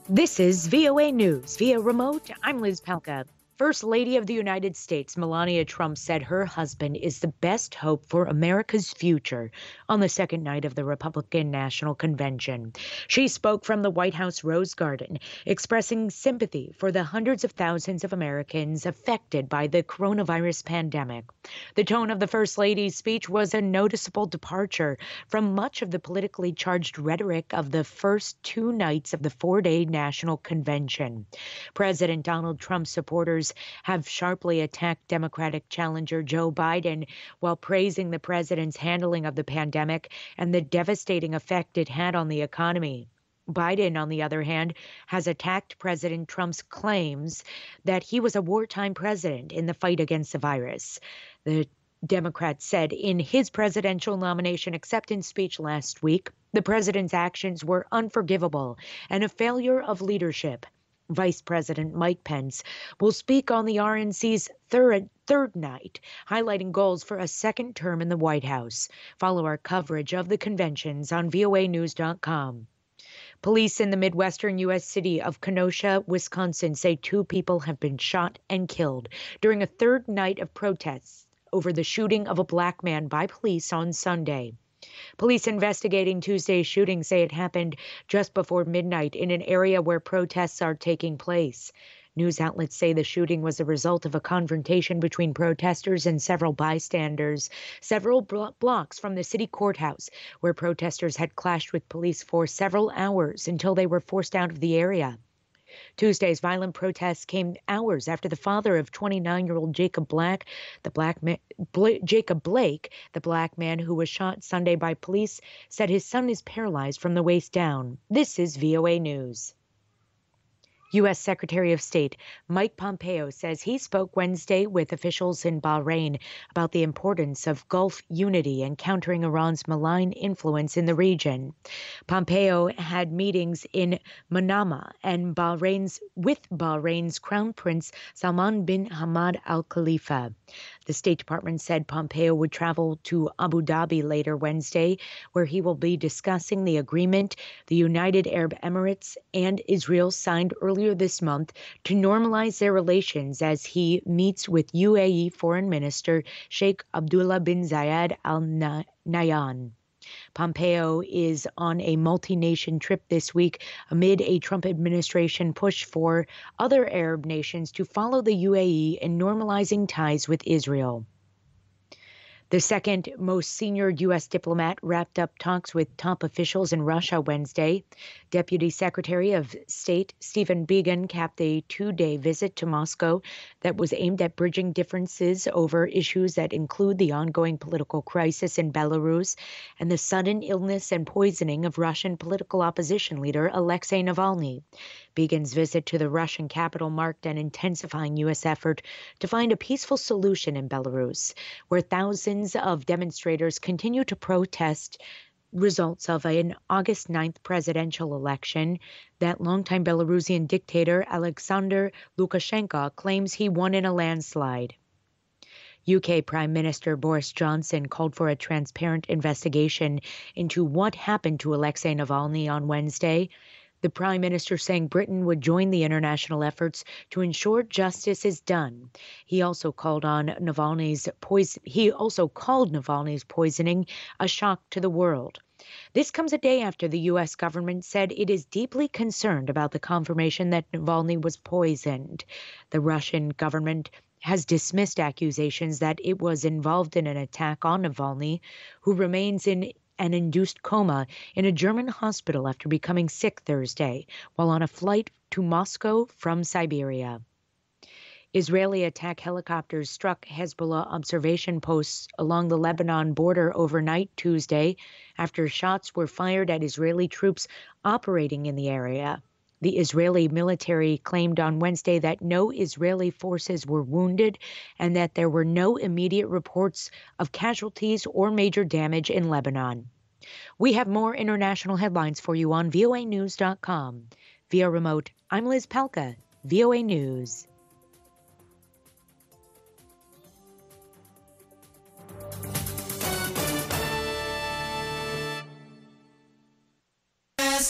This is VOA News. Via remote, I'm Liz Palka. First Lady of the United States, Melania Trump, said her husband is the best hope for America's future on the second night of the Republican National Convention. She spoke from the White House Rose Garden, expressing sympathy for the hundreds of thousands of Americans affected by the coronavirus pandemic. The tone of the First Lady's speech was a noticeable departure from much of the politically charged rhetoric of the first two nights of the four-day National Convention. President Donald Trump's supporters have sharply attacked Democratic challenger Joe Biden while praising the president's handling of the pandemic and the devastating effect it had on the economy. Biden, on the other hand, has attacked President Trump's claims that he was a wartime president in the fight against the virus. The Democrat said in his presidential nomination acceptance speech last week, the president's actions were unforgivable and a failure of leadership. Vice President Mike Pence will speak on the RNC's third night, highlighting goals for a second term in the White House. Follow our coverage of the conventions on voanews.com. Police in the Midwestern U.S. city of Kenosha, Wisconsin, say two people have been shot and killed during a third night of protests over the shooting of a black man by police on Sunday. Police investigating Tuesday's shooting say it happened just before midnight in an area where protests are taking place. News outlets say the shooting was a result of a confrontation between protesters and several bystanders, several blocks from the city courthouse, where protesters had clashed with police for several hours until they were forced out of the area. Tuesday's violent protests came hours after the father of 29-year-old Jacob Blake, the black man who was shot Sunday by police, said his son is paralyzed from the waist down. This is VOA News. U.S. Secretary of State Mike Pompeo says he spoke Wednesday with officials in Bahrain about the importance of Gulf unity and countering Iran's malign influence in the region. Pompeo had meetings in Manama and with Bahrain's Crown Prince Salman bin Hamad Al Khalifa. The State Department said Pompeo would travel to Abu Dhabi later Wednesday, where he will be discussing the agreement the United Arab Emirates and Israel signed earlier this month to normalize their relations as he meets with UAE Foreign Minister Sheikh Abdullah bin Zayed Al Nahyan. Pompeo is on a multi-nation trip this week amid a Trump administration push for other Arab nations to follow the UAE in normalizing ties with Israel. The second most senior U.S. diplomat wrapped up talks with top officials in Russia Wednesday. Deputy Secretary of State Stephen Biegun capped a two-day visit to Moscow that was aimed at bridging differences over issues that include the ongoing political crisis in Belarus and the sudden illness and poisoning of Russian political opposition leader Alexei Navalny. Biegun's visit to the Russian capital marked an intensifying U.S. effort to find a peaceful solution in Belarus, where thousands of demonstrators continue to protest results of an August 9th presidential election that longtime Belarusian dictator Alexander Lukashenko claims he won in a landslide. UK Prime Minister Boris Johnson called for a transparent investigation into what happened to Alexei Navalny on Wednesday. The Prime Minister saying Britain would join the international efforts to ensure justice is done. He also called Navalny's poisoning a shock to the world. This comes a day after the U.S. government said it is deeply concerned about the confirmation that Navalny was poisoned. The Russian government has dismissed accusations that it was involved in an attack on Navalny, who remains in an induced coma in a German hospital after becoming sick Thursday while on a flight to Moscow from Siberia. Israeli attack helicopters struck Hezbollah observation posts along the Lebanon border overnight Tuesday after shots were fired at Israeli troops operating in the area. The Israeli military claimed on Wednesday that no Israeli forces were wounded and that there were no immediate reports of casualties or major damage in Lebanon. We have more international headlines for you on voanews.com. Via remote, I'm Liz Palka, VOA News.